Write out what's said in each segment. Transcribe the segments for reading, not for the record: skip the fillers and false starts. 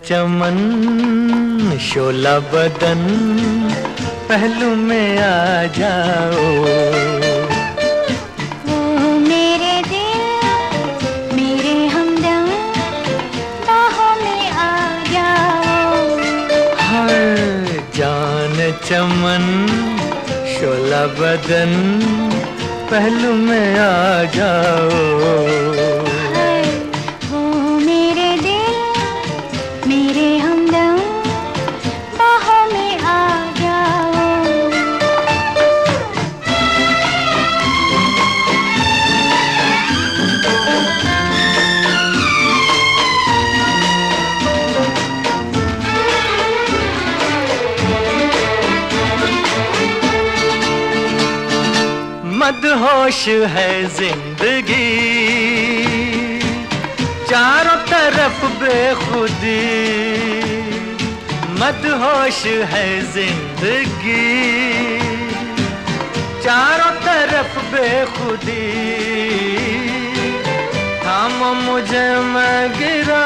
चमन शोला बदन पहलू में आ जाओ। ओ मेरे दिल मेरे हमदम बाहों में आ जाओ। हर जान चमन शोला बदन पहलू में आ जाओ। मदहोश है जिंदगी चारों तरफ बेखुदी, मदहोश है जिंदगी चारों तरफ बेखुदी। थामो मुझे मैं गिरा,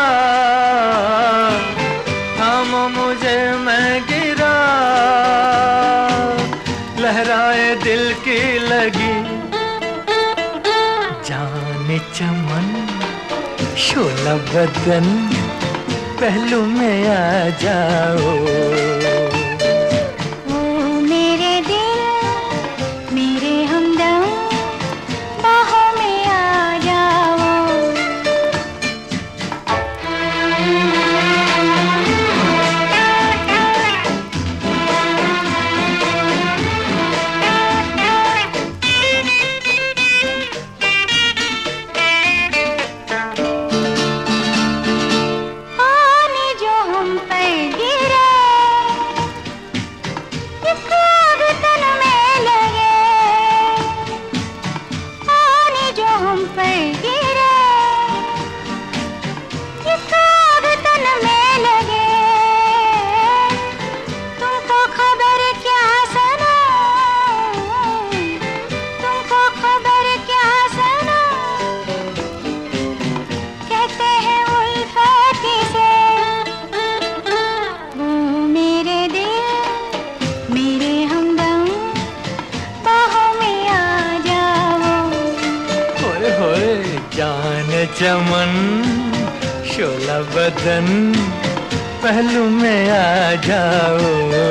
थामो मुझे मैं गिरा, लहराए दिल की लगी। जाने चमन शोला बदन पहलू में आ जाओ। ओ मेरे दिल मेरे हमदम बाहों में आ जाओ। जान चमन शोला बदन पहलू में आ जाओ।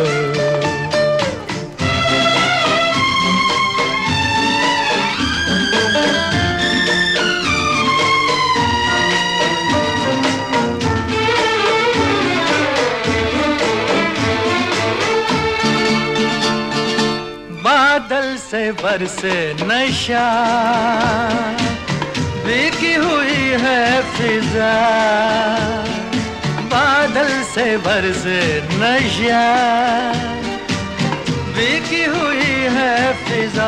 बादल से बरसे नशा भीगी हुई है फिजा, बादल से बरसे नशा भीगी हुई है फिजा।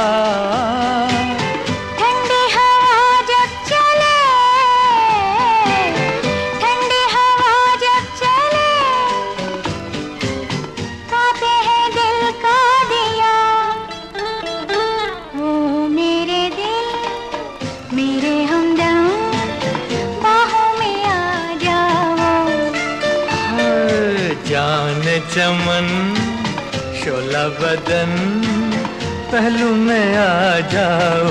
ठंडी हवा जब चले, ठंडी हवा जब चले, कांपे है दिल का दिया। ओ मेरे दिल मेरे हमदम बाहों में आ जाओ। जान चमन शोला बदन पहलू में आ जाओ।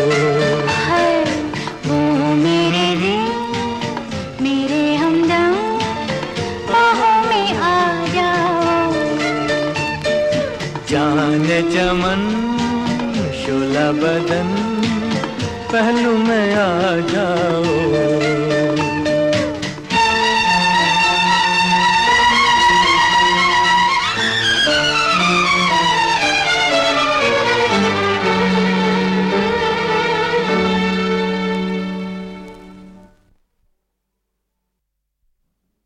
वो मेरे दिल मेरे हमदम बाहों में आ जाओ। जान चमन शोला बदन पहलू में आ जाओ।